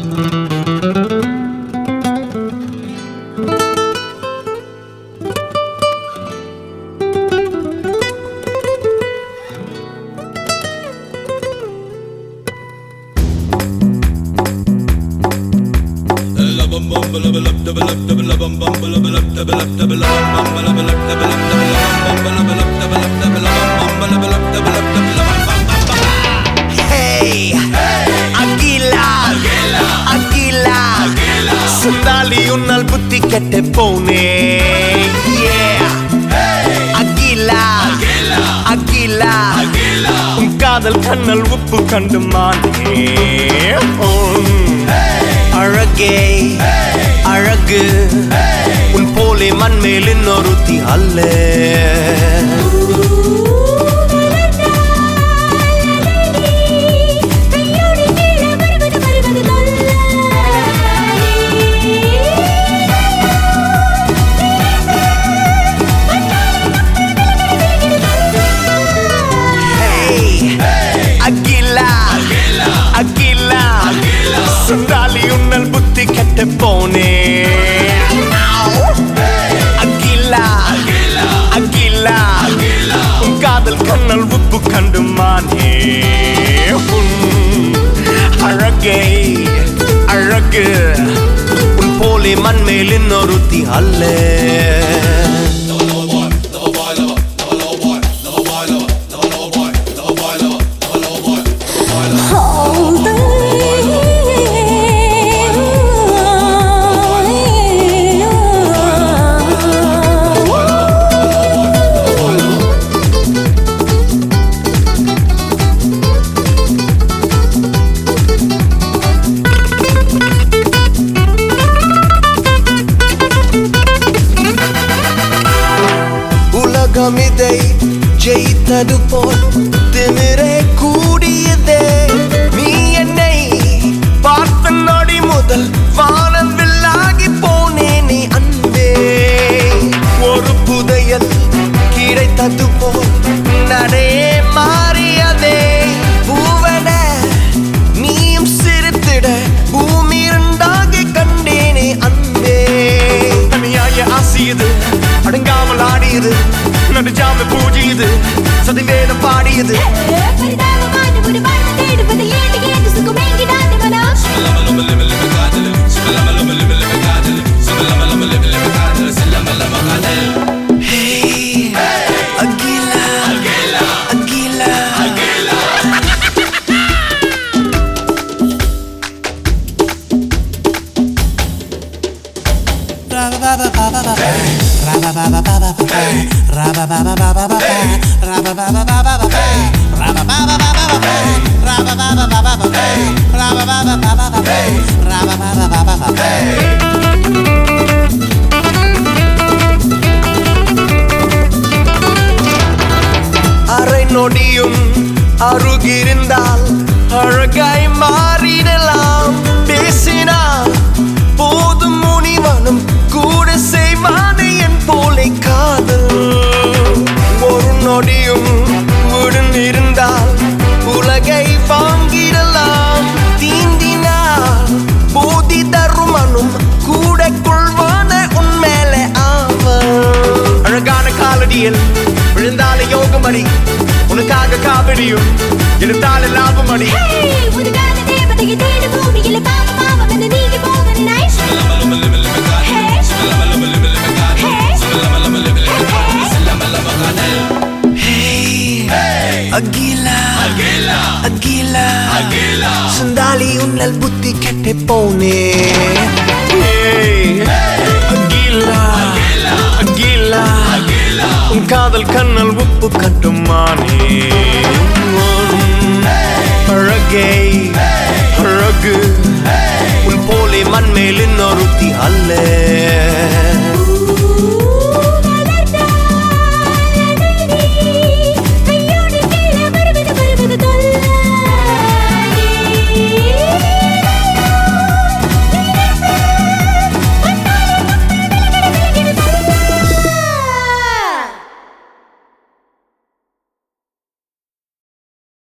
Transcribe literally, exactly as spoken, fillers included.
Hey, Aguila, Aguila, Sandali unnal butti kette pone. Yeah, Aguila, Aguila, un kadal kannal uppu kandu maane. Arage, aragu, un pole man mel innoruthi alle. Aguila, Aguila, Sandali unnal butti kette pone. Aguila, Aguila, un kadal kannal uppu kandu maane. Arage, aragu, un pole man mel innoruthi alle. உலகமிதை ஜெயித்தது போல் திமிரே கூடியதே. நீ என்னை பார்த்த நொடி முதல் வானம் வில்லாகி போனேனே அன்பே. ஒரு புதையல் கிடைத்தது போல் நடையே மாறியதே. பூவன நீயும் சிரித்திட பூமி இரண்டாகி கண்டேனே அன்பே. தனியாய ஆசியது அடங்காமல் ஆடியது, நடுஜாம பூஜியது, சதிவேதம் பாடியது. Hey, Aguila, Aguila, அரை நொடியும் அருகிருந்தால் அழகாய் மாறிடலாம். பேசினால் போதும் முனிவனும் கூட செய்வானே என் போலே காதல். ஒரு நொடியும் விழுந்திருந்தால் உலகை வாங்கிடலாம். தீந்தினால் போதி தருமனும் கூட கொள்வான உன்மேலே ஆவல். அழகான காலடியில் விழுந்தாலே யோகமடி, உனக்காக காவடியும் எடுத்தாலே லாபமடி. Aguila, Aguila, Sandali unnal butti kette pone. Aguila, Aguila, un kadal kannal uppu kandu maane. Arage, aragu, un pole man mel innoruthi alle.